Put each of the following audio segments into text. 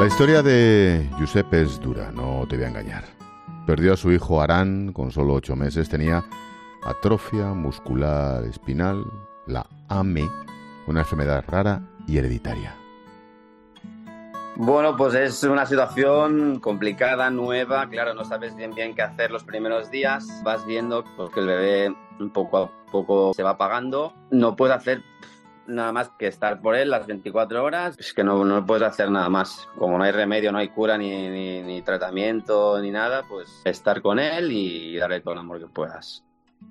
La historia de Josep es dura, no te voy a engañar. Perdió a su hijo Aran con solo 8 meses, tenía atrofia muscular espinal, la AME, una enfermedad rara y hereditaria. Bueno, pues es una situación complicada, nueva, claro, no sabes bien qué hacer los primeros días, vas viendo pues, que el bebé poco a poco se va apagando, no puedes hacer nada más que estar por él las 24 horas, es que no puedes hacer nada más, como no hay remedio, no hay cura ni tratamiento ni nada, pues estar con él y darle todo el amor que puedas.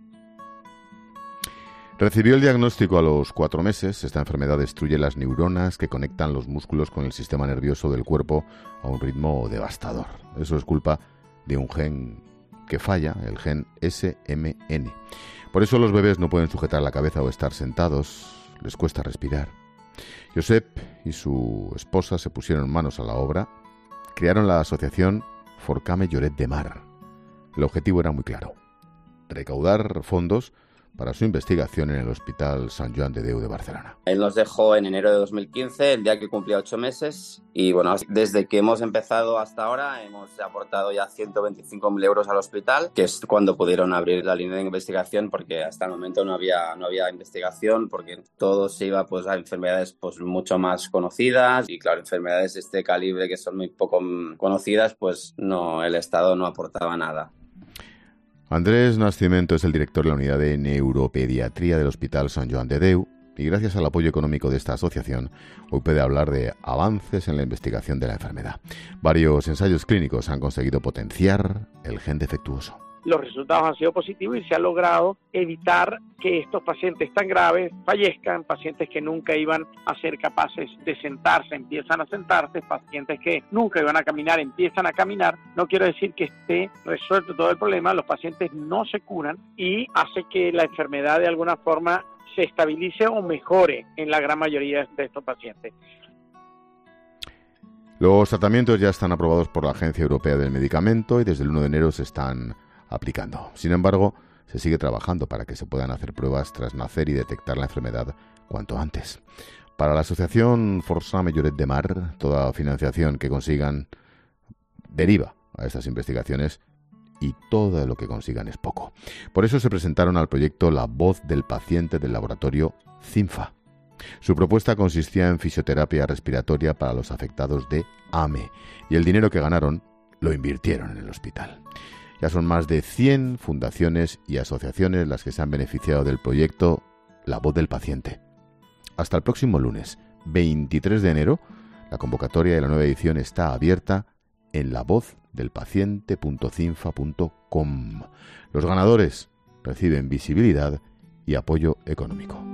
Recibió el diagnóstico a los 4 meses. Esta enfermedad destruye las neuronas que conectan los músculos con el sistema nervioso del cuerpo a un ritmo devastador. Eso es culpa de un gen que falla, el gen SMN. Por eso los bebés no pueden sujetar la cabeza o estar sentados, les cuesta respirar. Josep y su esposa se pusieron manos a la obra, crearon la asociación Forcame Lloret de Mar. El objetivo era muy claro: recaudar fondos para su investigación en el Hospital Sant Joan de Déu de Barcelona. Él nos dejó en enero de 2015, el día que cumplía 8 meses, y bueno, desde que hemos empezado hasta ahora hemos aportado ya 125.000 euros al hospital, que es cuando pudieron abrir la línea de investigación, porque hasta el momento no había investigación, porque todo se iba pues a enfermedades pues mucho más conocidas, y claro, enfermedades de este calibre que son muy poco conocidas, pues no, el Estado no aportaba nada. Andrés Nascimento es el director de la unidad de neuropediatría del Hospital Sant Joan de Déu y gracias al apoyo económico de esta asociación hoy puede hablar de avances en la investigación de la enfermedad. Varios ensayos clínicos han conseguido potenciar el gen defectuoso. Los resultados han sido positivos y se ha logrado evitar que estos pacientes tan graves fallezcan, pacientes que nunca iban a ser capaces de sentarse, empiezan a sentarse, pacientes que nunca iban a caminar, empiezan a caminar. No quiero decir que esté resuelto todo el problema, los pacientes no se curan y hace que la enfermedad de alguna forma se estabilice o mejore en la gran mayoría de estos pacientes. Los tratamientos ya están aprobados por la Agencia Europea del Medicamento y desde el 1 de enero se están aplicando. Sin embargo, se sigue trabajando para que se puedan hacer pruebas tras nacer y detectar la enfermedad cuanto antes. Para la asociación Forcame Lloret de Mar, toda financiación que consigan deriva a estas investigaciones y todo lo que consigan es poco. Por eso se presentaron al proyecto La Voz del Paciente del laboratorio CINFA. Su propuesta consistía en fisioterapia respiratoria para los afectados de AME y el dinero que ganaron lo invirtieron en el hospital. Ya son más de 100 fundaciones y asociaciones las que se han beneficiado del proyecto La Voz del Paciente. Hasta el próximo lunes, 23 de enero, la convocatoria de la nueva edición está abierta en lavozdelpaciente.cinfa.com. Los ganadores reciben visibilidad y apoyo económico.